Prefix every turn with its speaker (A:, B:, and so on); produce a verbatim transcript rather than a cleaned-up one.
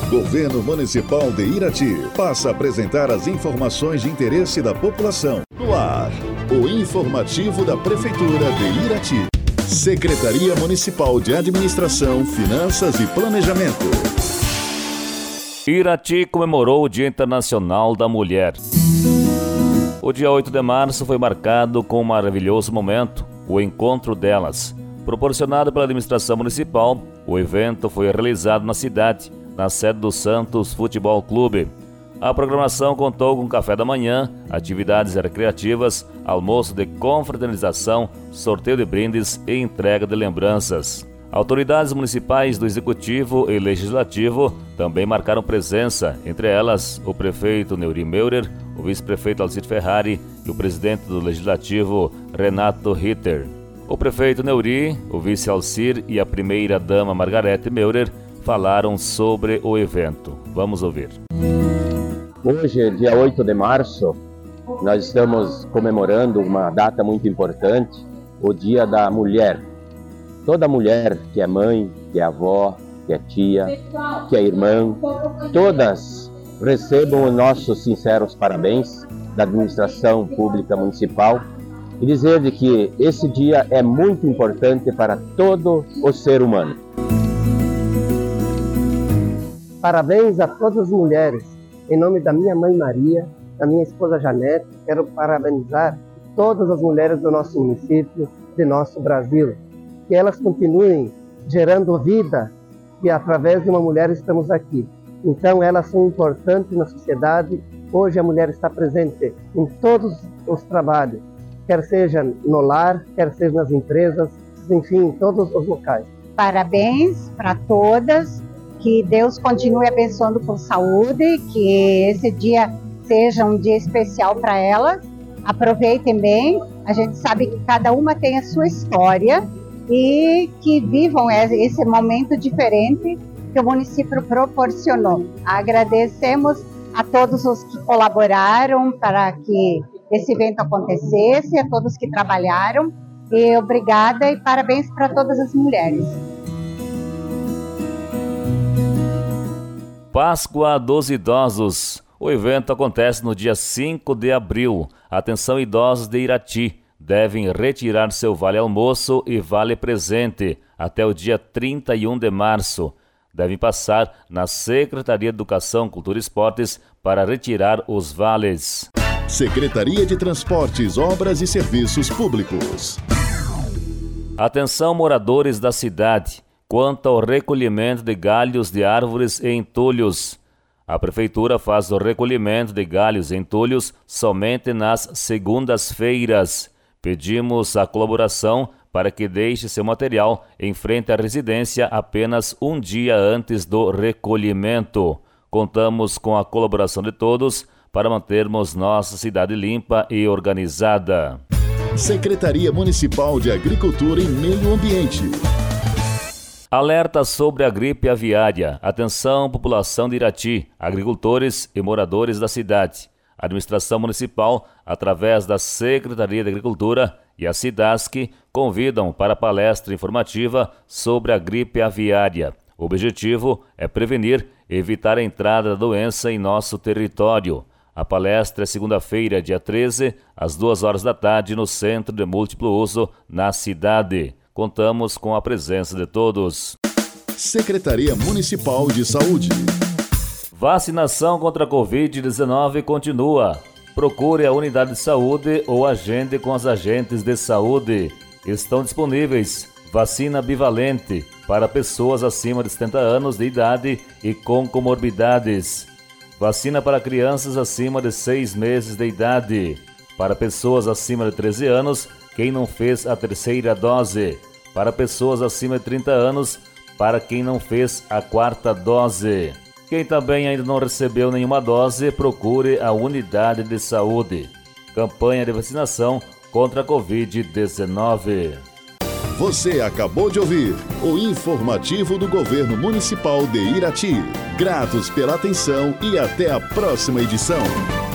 A: Governo Municipal de Irati passa a apresentar as informações de interesse da população. No ar, o informativo da Prefeitura de Irati. Secretaria Municipal de Administração, Finanças e Planejamento.
B: Irati comemorou o Dia Internacional da Mulher. O dia oito de março foi marcado com um maravilhoso momento, o encontro delas. Proporcionado pela administração municipal, o evento foi realizado na cidade, na sede do Santos Futebol Clube. A programação contou com café da manhã, atividades recreativas, almoço de confraternização, sorteio de brindes e entrega de lembranças. Autoridades municipais do Executivo e Legislativo também marcaram presença, entre elas o prefeito Neuri Meurer, o vice-prefeito Alcide Ferrari e o presidente do Legislativo Renato Ritter. O prefeito Neuri, o vice Alcir e a primeira-dama Margarete Meurer falaram sobre o evento. Vamos ouvir.
C: Hoje, dia oito de março, nós estamos comemorando uma data muito importante, o Dia da Mulher. Toda mulher que é mãe, que é avó, que é tia, que é irmã, todas recebam os nossos sinceros parabéns da administração pública municipal e dizer de que esse dia é muito importante para todo o ser humano.
D: Parabéns a todas as mulheres. Em nome da minha mãe Maria, da minha esposa Janete, quero parabenizar todas as mulheres do nosso município, de nosso Brasil. Que elas continuem gerando vida, e através de uma mulher estamos aqui. Então elas são importantes na sociedade. Hoje a mulher está presente em todos os trabalhos, quer seja no lar, quer seja nas empresas, enfim, em todos os locais.
E: Parabéns para todas, que Deus continue abençoando com saúde, que esse dia seja um dia especial para elas. Aproveitem bem, a gente sabe que cada uma tem a sua história, e que vivam esse momento diferente que o município proporcionou. Agradecemos a todos os que colaboraram para que esse evento acontecesse, a todos que trabalharam, e obrigada e parabéns para todas as mulheres.
B: Páscoa dos Idosos. O evento acontece no dia cinco de abril. Atenção, idosos de Irati. Devem retirar seu vale-almoço e vale-presente até o dia trinta e um de março. Devem passar na Secretaria de Educação, Cultura e Esportes para retirar os vales.
A: Secretaria de Transportes, Obras e Serviços Públicos.
B: Atenção, moradores da cidade, quanto ao recolhimento de galhos de árvores e entulhos. A Prefeitura faz o recolhimento de galhos e entulhos somente nas segundas-feiras. Pedimos a colaboração para que deixe seu material em frente à residência apenas um dia antes do recolhimento. Contamos com a colaboração de todos para mantermos nossa cidade limpa e organizada.
A: Secretaria Municipal de Agricultura e Meio Ambiente.
B: Alerta sobre a gripe aviária. Atenção, população de Irati, agricultores e moradores da cidade. A administração municipal, através da Secretaria de Agricultura e a SIDASC, convidam para a palestra informativa sobre a gripe aviária. O objetivo é prevenir e evitar a entrada da doença em nosso território. A palestra é segunda-feira, dia treze, às duas horas da tarde, no Centro de Múltiplo Uso, na cidade. Contamos com a presença de todos.
A: Secretaria Municipal de Saúde.
B: Vacinação contra a covid dezenove continua. Procure a unidade de saúde ou agende com os agentes de saúde. Estão disponíveis vacina bivalente para pessoas acima de setenta anos de idade e com comorbidades. Vacina para crianças acima de seis meses de idade. Para pessoas acima de treze anos, quem não fez a terceira dose. Para pessoas acima de trinta anos, para quem não fez a quarta dose. Quem também ainda não recebeu nenhuma dose, procure a unidade de saúde. Campanha de vacinação contra a covid dezenove.
A: Você acabou de ouvir o informativo do Governo Municipal de Irati. Gratos pela atenção e até a próxima edição.